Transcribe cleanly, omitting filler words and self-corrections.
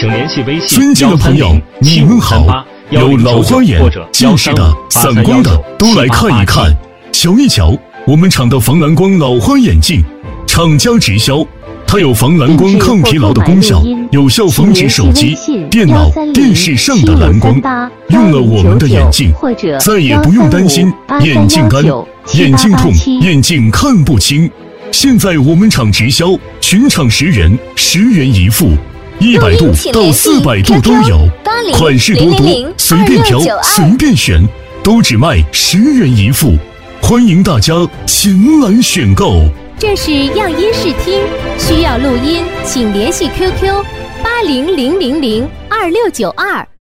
请联系微信尊敬的朋友，你们好，有老花眼、近视的、散光的都来看一看，瞧一瞧我们厂的防蓝光老花眼镜，厂家直销。它有防蓝光抗疲劳的功效，有效防止手机、电脑、电视上的蓝光。用了我们的眼镜，再也不用担心眼镜干、眼镜痛、眼镜看不清。现在我们厂直销，全场10元，10元一副，100度到400度都有，款式多多，随便挑，随便选，都只卖10元一副，欢迎大家前来选购。 这是样音视听，需要录音请联系 QQ8000026992。